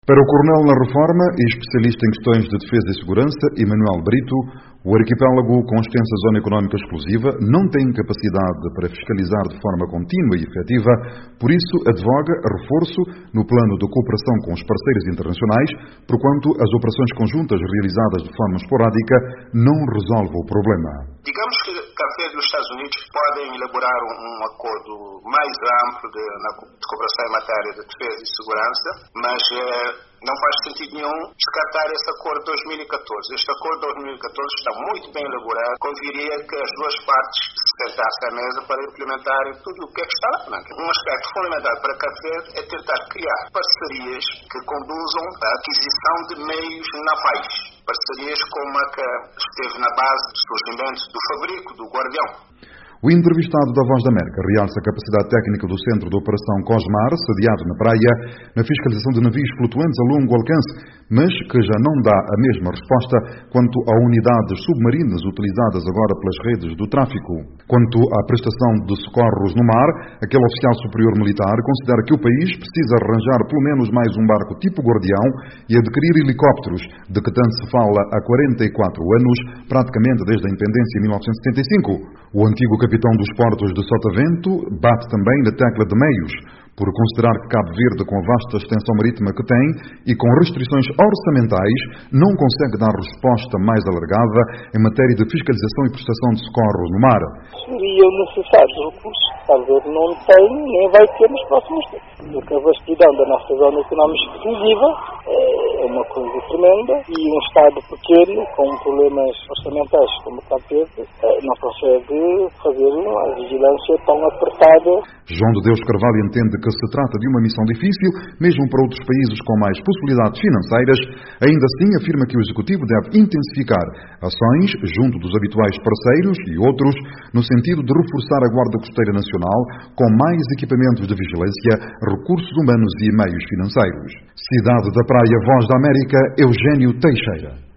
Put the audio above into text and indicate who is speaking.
Speaker 1: Para o coronel na Reforma e especialista em questões de defesa e segurança, Emanuel Brito, o arquipélago, com extensa zona económica exclusiva, não tem capacidade para fiscalizar de forma contínua e efetiva, por isso advoga reforço no plano de cooperação com os parceiros internacionais, porquanto as operações conjuntas realizadas de forma esporádica não resolvem o problema.
Speaker 2: Digamos que Cabo Verde e os Estados Unidos podem elaborar um acordo mais amplo de cooperação em matéria de defesa e segurança, mas não faz sentido nenhum descartar esse acordo de 2014. Este acordo de 2014 está muito bem elaborado. Conviria que as duas partes se sentassem à mesa para implementarem tudo o que está lá. Um aspecto fundamental para Cabo Verde é tentar criar parcerias que conduzam à aquisição de meios navais. Parcerias como a que esteve na base do surgimento do Fabrico, do Guardião.
Speaker 1: O entrevistado da Voz da América realça a capacidade técnica do Centro de Operação COSMAR, sediado na praia, na fiscalização de navios flutuantes a longo alcance, mas que já não dá a mesma resposta quanto a unidades submarinas utilizadas agora pelas redes do tráfico. Quanto à prestação de socorros no mar, aquele oficial superior militar considera que o país precisa arranjar pelo menos mais um barco tipo Guardião e adquirir helicópteros, de que tanto se fala há 44 anos, praticamente desde a independência em 1975. O antigo capitão dos portos de Sotavento bate também na tecla de meios, por considerar que Cabo Verde, com a vasta extensão marítima que tem e com restrições orçamentais, não consegue dar resposta mais alargada em matéria de fiscalização e prestação de socorros no mar.
Speaker 3: Seriam necessários recursos. Cabo Verde não tem, nem vai ter nos próximos tempos. Porque a vastidão da nossa zona económica exclusiva é uma coisa tremenda e um Estado pequeno, com problemas orçamentais como o Cabo Verde, não consegue fazer uma vigilância tão apertada.
Speaker 1: João de Deus Carvalho entende que se trata de uma missão difícil, mesmo para outros países com mais possibilidades financeiras. Ainda assim, afirma que o Executivo deve intensificar ações junto dos habituais parceiros e outros, no sentido de reforçar a Guarda Costeira Nacional com mais equipamentos de vigilância, recursos humanos e meios financeiros. Cidade da Praia, Voz da América, Eugênio Teixeira.